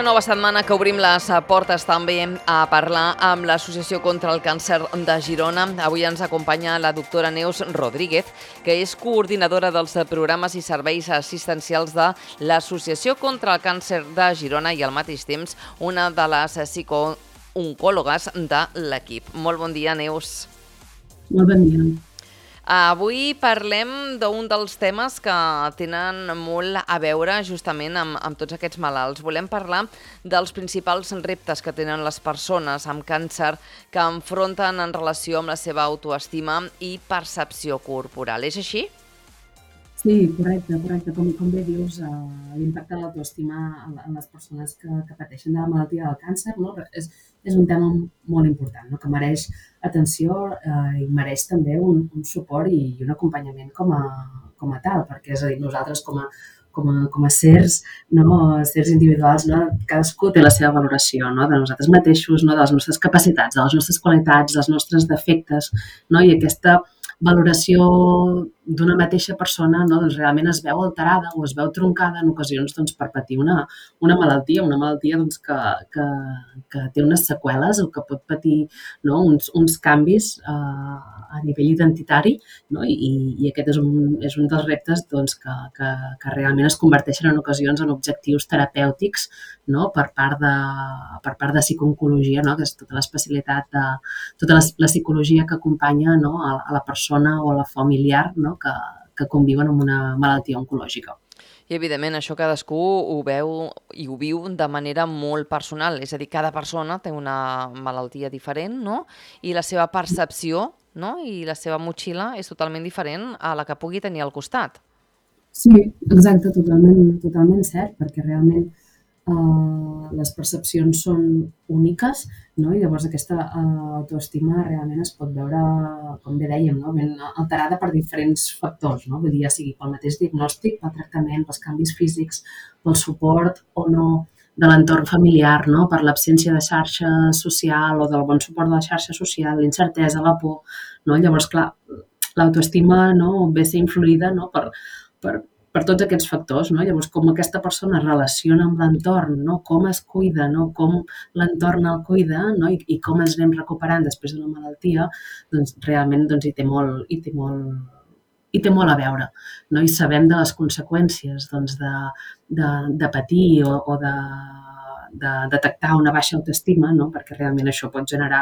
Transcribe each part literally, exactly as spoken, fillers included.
nova setmana que obrim les portes també a parlar amb l'Associació contra el Càncer de Girona. Avui ens acompanya la doctora Neus Rodríguez, que és coordinadora dels programes i serveis assistencials de l'Associació contra el Càncer de Girona i al mateix temps una de les psicooncòlogues de l'equip. Molt bon dia, Neus. Molt bon dia. Avui parlem d'un dels temes que tenen molt a veure justament amb, amb tots aquests malalts. Volem parlar dels principals reptes que tenen les persones amb càncer que enfronten en relació amb la seva autoestima i percepció corporal. És així? Sí, correcte, correcte. Com, com bé dius, eh, l'impacte de l'autoestima en, en les persones que, que pateixen de la malaltia del càncer, no? és, és un tema molt important, no? Que mereix atenció eh, i mereix també un, un suport i, i un acompanyament com a, com a tal, perquè és a dir, nosaltres com a, com a, com a sers, no? Sers individuals, no? Cadascú té la seva valoració, no? De nosaltres mateixos, no? De les nostres capacitats, de les nostres qualitats, dels nostres defectes, no? I aquesta valoració d'una mateixa persona, no? Doncs realment es veu alterada o es veu troncada en ocasions doncs, per patir una, una malaltia, una malaltia doncs, que, que, que té unes seqüeles o que pot patir, no? uns, uns canvis eh, a nivell identitari, no? I, i aquest és un, és un dels reptes doncs, que, que, que realment es converteixen en ocasions en objectius terapèutics, no? per, part de, per part de psicooncologia, no? Que és tota l'especialitat de tota la, la psicologia que acompanya, no? a, a la persona o a la familiar, no? que, que conviuen amb una malaltia oncològica. I, evidentment, això cadascú ho veu i ho viu de manera molt personal. És a dir, cada persona té una malaltia diferent, no? I la seva percepció, no? I la seva motxilla és totalment diferent a la que pugui tenir al costat. Sí, exacte, totalment, totalment cert, perquè realment Uh, les percepcions són úniques, no? I llavors aquesta uh, autoestima realment es pot veure, com bé dèiem, no? Ben alterada per diferents factors, no? Vull dir, ja sigui pel mateix diagnòstic, pel tractament, pels canvis físics, pel suport o no de l'entorn familiar, no? Per l'absència de xarxa social o del bon suport de la xarxa social, l'incertesa, la por, no? Llavors, clar, l'autoestima, no? Ve a ser influïda, no? per, per per tots aquests factors, no? Llavors, com aquesta persona es relaciona amb l'entorn, no? Com es cuida, no? Com l'entorn el cuida, no? I, i com ens anem recuperant després d'una malaltia, doncs realment doncs, hi, té molt, hi, té molt, hi té molt a veure, no? I sabem de les conseqüències doncs, de, de, de patir o, o de, de detectar una baixa autoestima, no? Perquè realment això pot generar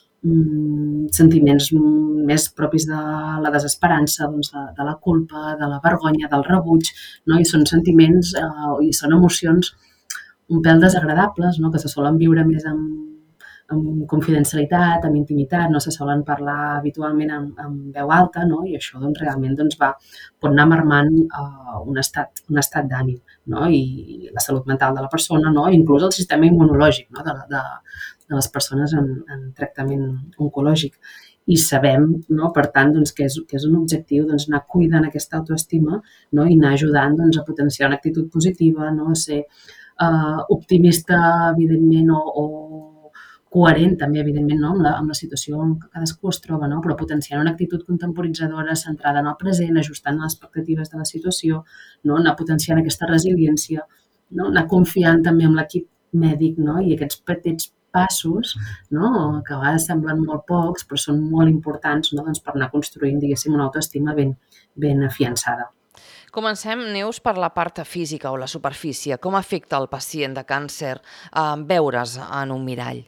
sentiments més propis de la desesperança, doncs de, de la culpa, de la vergonya, del rebuig, no? I són sentiments eh, i són emocions un pèl desagradables, no? Que se solen viure més amb, amb confidencialitat, amb intimitat, no se solen parlar habitualment amb, amb veu alta, no? I això doncs, realment doncs, va, pot anar marmant uh, un estat, un estat d'ànim, no? I, I la salut mental de la persona, no? I inclús el sistema immunològic, no? de, de, de les persones en, en tractament oncològic. I sabem, no? Per tant, doncs, que, és, que és un objectiu doncs, anar cuidant aquesta autoestima, no? I anar ajudant doncs, a potenciar una actitud positiva, no? A ser uh, optimista, evidentment, o, o coherent també, evidentment, no? amb, la, amb la situació en què cadascú es troba, no? Però potenciant una actitud contemporitzadora centrada en el present, ajustant les expectatives de la situació, no? Anar potenciant aquesta resiliència, no? Anar confiant també en l'equip mèdic, no? I aquests petits passos, no? Que a vegades semblen molt pocs, però són molt importants, no? Doncs per anar construint, diguéssim, una autoestima ben, ben afiançada. Comencem, Neus, per la part física o la superfície. Com afecta el pacient de càncer eh, veure's en un mirall?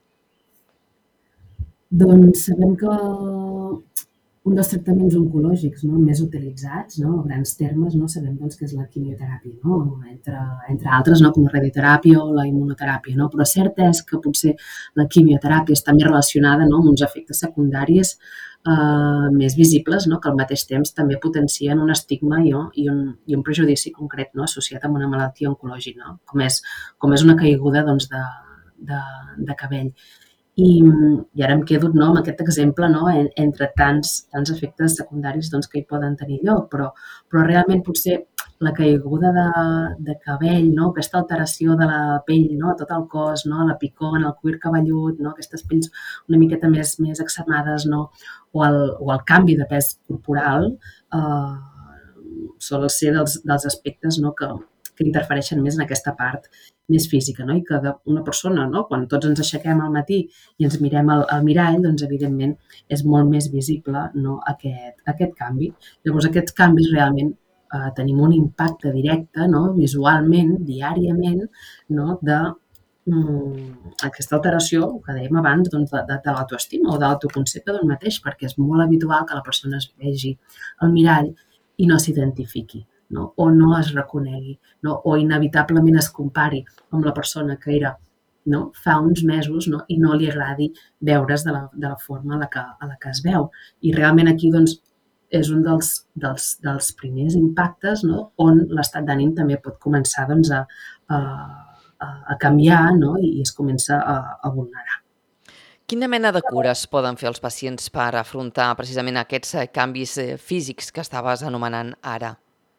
Doncs sabem que un dels tractaments oncològics, no? Més utilitzats, no? A grans termes, no? Sabem doncs, que és la quimioteràpia, no? Entre, entre altres, no? Com la radioteràpia o la immunoteràpia, no? Però cert és que potser la quimioteràpia està més relacionada, no? Amb uns efectes secundaris eh, més visibles, no? Que al mateix temps també potencien un estigma i, i, un, i un prejudici concret, no? Associat amb una malaltia oncològica, no? Com és, com és una caiguda doncs, de, de, de cabell. I, i ara em quedo, no, amb aquest exemple, no, entre tants, tants efectes secundaris doncs, que hi poden tenir lloc, però, però realment potser la caiguda de, de cabell, no, aquesta alteració de la pell, no, a tot el cos, no, la picor en el cuir cabellut, no, aquestes pells una miqueta més, més extremades, no, o, el, o el canvi de pes corporal, eh, solen ser dels, dels aspectes, no, que, que interfereixen més en aquesta part més física, no? I que una persona, no? Quan tots ens aixequem al matí i ens mirem al, al mirall, doncs evidentment és molt més visible, no? aquest, aquest canvi. Llavors aquests canvis realment eh, tenim un impacte directe, no? Visualment, diàriament, no? de mm, aquesta alteració que dèiem abans doncs, de, de, de l'autoestima o de l'autoconcepte d'un mateix, perquè és molt habitual que la persona es vegi al mirall i no s'identifiqui, no? O no es reconegui, no? O inevitablement es compari amb la persona que era, no? Fa uns mesos, no? I no li agradi veure's de la, de la forma a la, que, a la que es veu. I realment aquí doncs, és un dels, dels, dels primers impactes, no? On l'estat d'ànim també pot començar doncs, a, a, a canviar, no? I es comença a, a vulnerar. Quina mena de cures poden fer els pacients per afrontar precisament aquests canvis físics que estaves anomenant ara?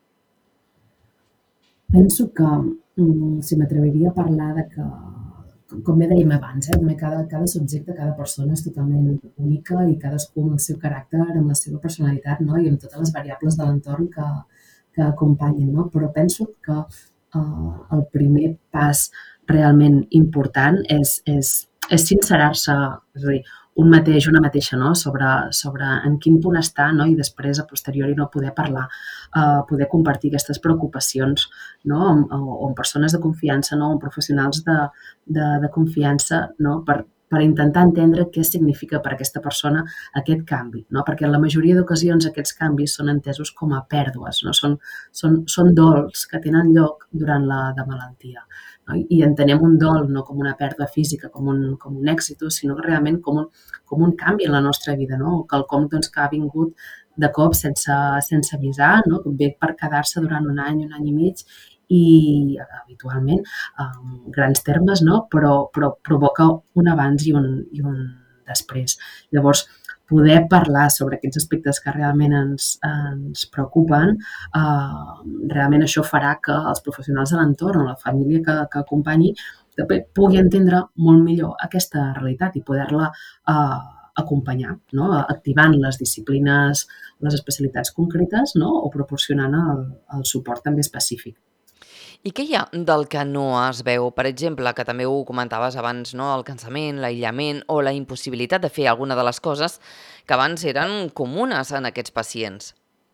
Penso que, mm, si m'atreviria a parlar de que, com bé dèiem abans, eh, cada, cada subjecte, cada persona és totalment única i cadascú amb el seu caràcter, amb la seva personalitat, no? I amb totes les variables de l'entorn que, que acompanyen, no? Però penso que eh, el primer pas realment important és, és, és sincerar-se, és a dir, un mateix, una mateixa, no? sobre, sobre en quin punt està, no? I després, a posteriori, no poder parlar, eh, poder compartir aquestes preocupacions, no? amb, o amb persones de confiança, no? Amb professionals de, de, de confiança, no? per, per intentar entendre què significa per a aquesta persona aquest canvi, no? Perquè en la majoria d'ocasions aquests canvis són entesos com a pèrdues, no? Són, són, són dols que tenen lloc durant la de malaltia. No? I entenem un dol no com una pèrdua física, com un, com un èxit, sinó realment com un, com un canvi en la nostra vida, no? Quelcom doncs, que ha vingut de cop sense, sense avisar, no? Ve per quedar-se durant un any, un any i mig, i habitualment, en grans termes, no? però, però provoca un abans i un, i un després. Llavors, poder parlar sobre aquests aspectes que realment ens, ens preocupen, eh, realment això farà que els professionals de l'entorn o la família que, que acompanyi pugui entendre molt millor aquesta realitat i poder-la eh, acompanyar, no? Activant les disciplines, les especialitats concretes, no? O proporcionant el, el suport també específic. I què hi ha del que no es veu? Per exemple, que també ho comentaves abans, no? El cansament, l'aïllament o la impossibilitat de fer alguna de les coses que abans eren comunes en aquests pacients.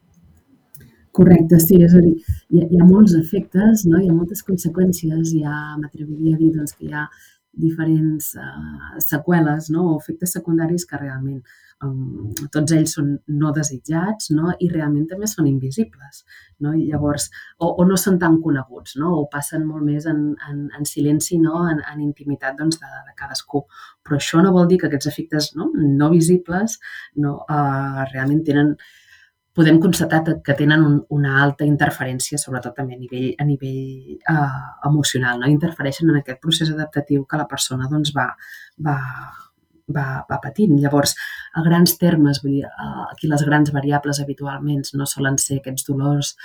Correcte, sí, és a dir, hi ha, hi ha molts efectes, no? Hi ha moltes conseqüències, hi ha, m'atreviria a dir doncs, que hi ha diferents uh, seqüeles, no? O efectes secundaris que realment um, tots ells són no desitjats, no? I realment també són invisibles, no? I llavors, o, o no són tan coneguts, no? O passen molt més en, en, en silenci, no? En, en intimitat doncs, de, de cadascú. Però això no vol dir que aquests efectes no, no visibles no, uh, realment tenen podem constatar que tenen un, una alta interferència, sobretot també a nivell, a nivell eh, emocional, no? Interfereixen en aquest procés adaptatiu que la persona doncs, va, va, va, va patint. Llavors, a grans termes, vull dir, eh, aquí les grans variables habitualment no solen ser aquests dolors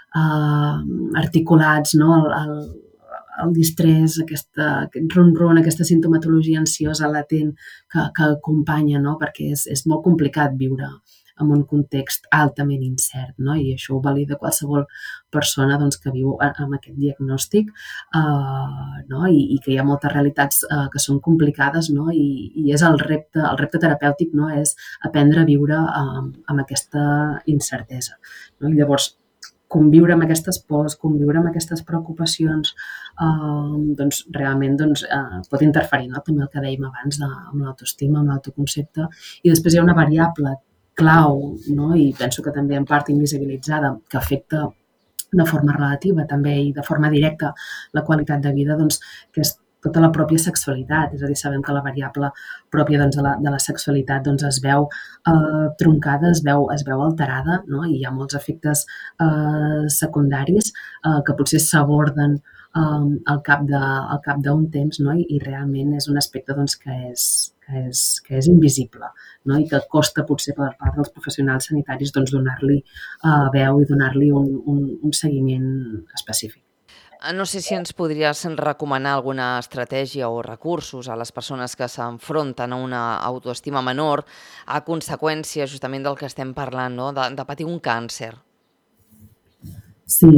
eh, articulats, no? el, el, el distrès, aquesta, aquest ron-ron, aquesta sintomatologia ansiosa latent que, que acompanya, no? Perquè és, és molt complicat viure en un context altament incert, no? I això ho valida qualsevol persona doncs, que viu amb aquest diagnòstic uh, no? I, i que hi ha moltes realitats uh, que són complicades, no? I, i és el repte, el repte terapèutic no? És aprendre a viure uh, amb aquesta incertesa. No? I llavors, conviure amb aquestes pors, conviure amb aquestes preocupacions, eh, doncs realment doncs, eh, pot interferir, no? També el que dèiem abans de, amb l'autoestima, amb l'autoconcepte. I després hi ha una variable clau, no? I penso que també en part invisibilitzada, que afecta de forma relativa també i de forma directa la qualitat de vida, doncs, que és tota la pròpia sexualitat. És a dir, sabem que la variable pròpia doncs, de, la, de la sexualitat doncs, es veu eh, troncada, es veu, es veu alterada, no? I hi ha molts efectes eh, secundaris eh, que potser s'aborden eh, al cap de, al cap d'un temps, no? I, i realment és un aspecte doncs, que, és, que, és, que és invisible, no? I que costa potser per part dels professionals sanitaris doncs, donar-li eh, veu i donar-li un, un, un seguiment específic. No sé si ens podries recomanar alguna estratègia o recursos a les persones que s'enfronten a una autoestima menor a conseqüència justament del que estem parlant, no? de, de patir un càncer. Sí,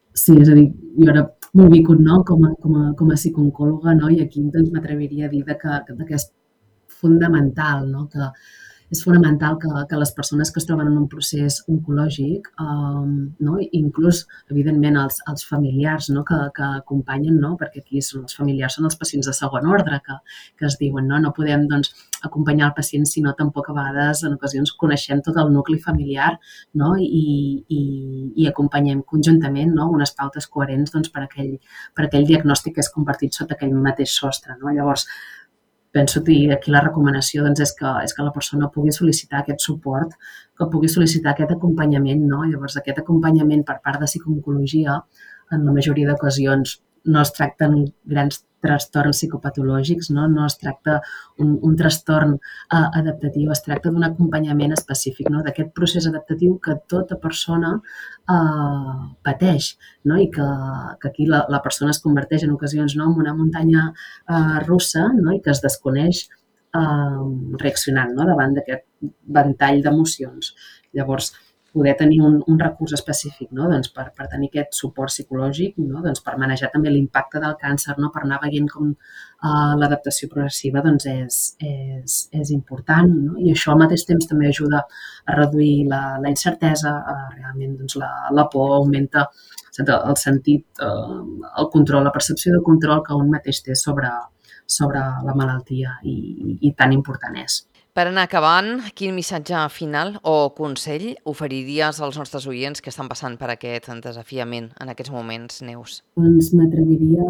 Sí, és a dir, jo ara m'ho ubico, no?, com a com a com a psicooncòloga, no?, i aquí doncs m'atreviria a dir de que de que és fundamental, no?, que és fonamental que que les persones que es troben en un procés oncològic, eh, no, inclús, evidentment, els els familiars, no?, que que acompanyen, no?, perquè aquí són els familiars són els pacients de segon ordre que que es diuen, no? No podem, doncs, acompanyar el pacient, sinó tampoc a vegades, en ocasions, coneixem tot el nucli familiar, no?, i i i acompanyem conjuntament, no?, unes pautes coherents, doncs, per aquell per aquell diagnòstic que és compartit sota aquell mateix sostre, no? Llavors, penso que aquí la recomanació doncs, és, que, és que la persona pugui sol·licitar aquest suport, que pugui sol·licitar aquest acompanyament. No? Llavors, aquest acompanyament per part de psicooncologia, en la majoria d'ocasions, no es tracten grans trastorns psicopatològics, no, no es tracta un, un trastorn eh, adaptatiu, es tracta d'un acompanyament específic, no? D'aquest procés adaptatiu que tota persona eh, pateix, no? I que, que aquí la, la persona es converteix en ocasions, no?, en una muntanya eh, russa, no?, i que es desconeix eh, reaccionant, no?, davant d'aquest ventall d'emocions. Llavors, poder tenir un, un recurs específic, no?, doncs per, per tenir aquest suport psicològic, no?, doncs per manejar també l'impacte del càncer, no?, per anar veient com eh, l'adaptació progressiva doncs és, és, és important, no? I això al mateix temps també ajuda a reduir la, la incertesa, eh, realment doncs la, la por augmenta el sentit, eh, el control, la percepció de control que un mateix té sobre, sobre la malaltia i, i tan important és. Per anar acabant, quin missatge final o consell oferiries als nostres oients que estan passant per aquest desafiament en aquests moments, Neus? Doncs m'atreviria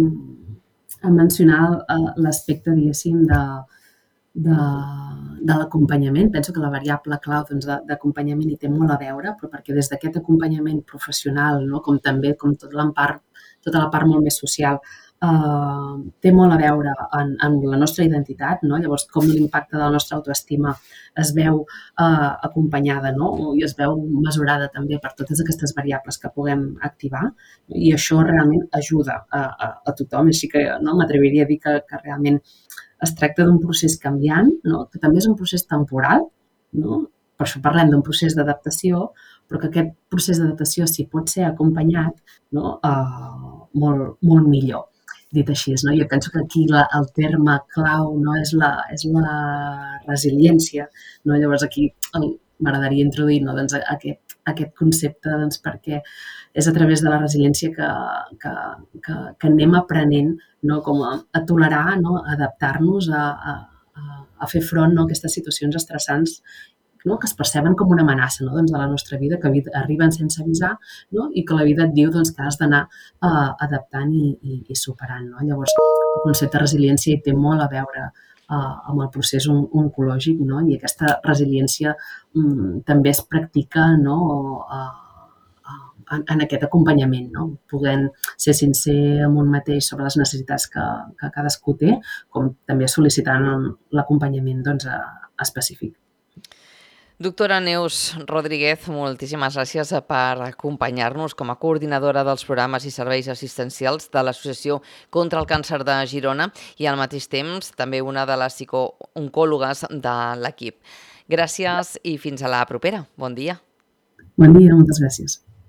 a mencionar l'aspecte, diguéssim, de, de, de l'acompanyament. Penso que la variable clau doncs, d'acompanyament hi té molt a veure, però perquè des d'aquest acompanyament professional, no?, com també com tot part, tota la part molt més social, eh, té molt a veure en, en la nostra identitat, no? Llavors, com l'impacte de la nostra autoestima es veu eh, acompanyada, no?, i es veu mesurada també per totes aquestes variables que puguem activar, i això realment ajuda a, a, a tothom. Així que no, m'atreviria a dir que, que realment es tracta d'un procés canviant, no?, que també és un procés temporal, no? Per això parlem d'un procés d'adaptació, però que aquest procés d'adaptació, si pot ser acompanyat, no?, eh, molt, molt millor. Dit així, no? Jo penso que aquí la, el terme clau, no?, és, la, és la resiliència. No? Llavors aquí m'agradaria introduir, no?, doncs, aquest, aquest concepte, doncs, perquè és a través de la resiliència que, que, que, que anem aprenent, no?, com a, a tolerar, no?, a adaptar-nos, a, a, a fer front, no?, a aquestes situacions estressants, no?, que es perceben com una amenaça, no?, doncs, de la nostra vida, que arriben sense avisar, no?, i que la vida et diu, doncs, que has d'anar uh, adaptant i, i, i superant. No? Llavors, el concepte de resiliència hi té molt a veure uh, amb el procés on oncològic, no?, i aquesta resiliència um, també es practica, no?, uh, uh, en, en aquest acompanyament, no?, podent ser sincer amb un mateix sobre les necessitats que, que cadascú té, com també sol·licitant l'acompanyament, doncs, uh, específic. Doctora Neus Rodríguez, moltíssimes gràcies per acompanyar-nos com a coordinadora dels programes i serveis assistencials de l'Associació contra el Càncer de Girona i al mateix temps també una de les psicooncòlogues de l'equip. Gràcies i fins a la propera. Bon dia. Bon dia, moltes gràcies.